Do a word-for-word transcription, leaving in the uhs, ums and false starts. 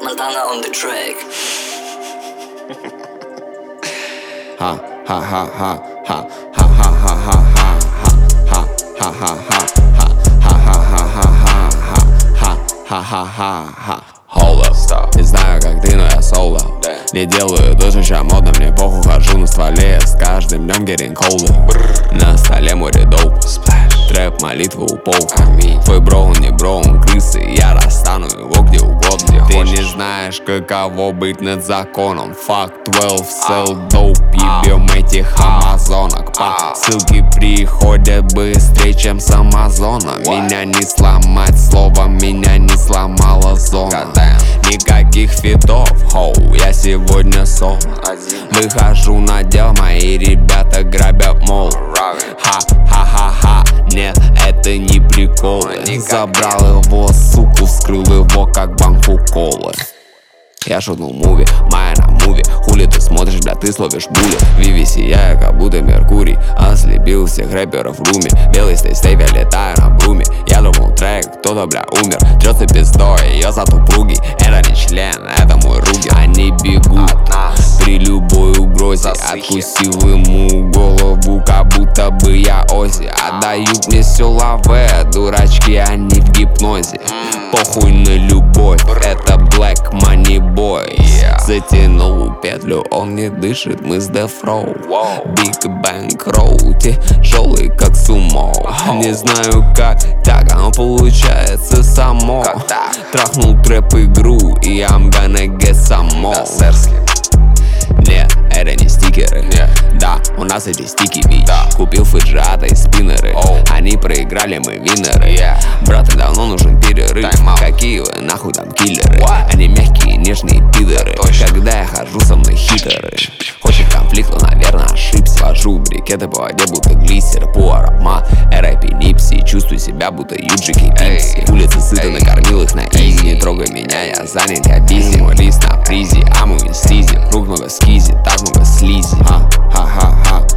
Montana on the track. Ha ha ha ha ha ha ha ha ha ha ha ha ha ha ha ha ha ha ha ha. Hold up, не знаю как ты, но я соло. Не делаю то, что ща модно, мне похуй, хожу на стволе. С каждым днем getting colder. На столе море доп. Трэп, молитва у полка. Твой бро, он не бро, он крысы. Я достану его где угодно. Ты не знаешь, каково быть над законом. Fuck двенадцать, sell dope. Ебем этих амазонок. По ссылке приходят быстрее, чем с Амазона. Меня не сломать словом, меня не сломала зона. Никаких фитов, хоу, я сегодня соло. Выхожу на дел, мои ребята грабят мол. Ха-ха-ха-ха, нет, это не прикол. Забрал его, суку, вскрыл его, как банку колы. Я шутнул муви, моя на муви. Хули ты смотришь, бля, ты словишь були. Виви сияю, как будто Меркурий. Ослепил всех рэперов в руме. Белый стей-стей, я летаю на бруме. Я думал трек, кто-то, бля, умер. Трется пиздой, ее зад упругий. Это не член, это мой руки. Они бегут от нас при любой угрозе. Откусил ему голову, как будто бы я Ози. Отдают мне все лаве, дурачки, они в гипнозе. Похуй на любовь, это Black Money Boy. Затянул петлю, он не дышит, мы с Death Row. Big Bang Road, тяжелый как сумо. Не знаю как, так оно получается само. Трахнул трэп игру, и I'm gonna get some more. Нет, это не стикеры. yeah. Да, у нас эти стики бить. да. Купил фиджата и спиннеры. oh. Они проиграли, мы виннеры. yeah. Браты, давно нужен перерыв. Какие вы нахуй там киллеры? What? Они мягкие, нежные пидоры. Точно. Когда я хожу, со мной хитеры. Хочет конфликт, но, наверное, ошибся. Вожу брикеты по воде, будто глиссер. По аромат, рэпи, нипси. Чувствую себя, будто Юджики Пипси. Улицы сыты, накормил их на изи. Не трогай меня, я занят, я бизи. Мой лист на призе, а мой стизи. Рук много скизи, так много слизи. Ха-ха-ха.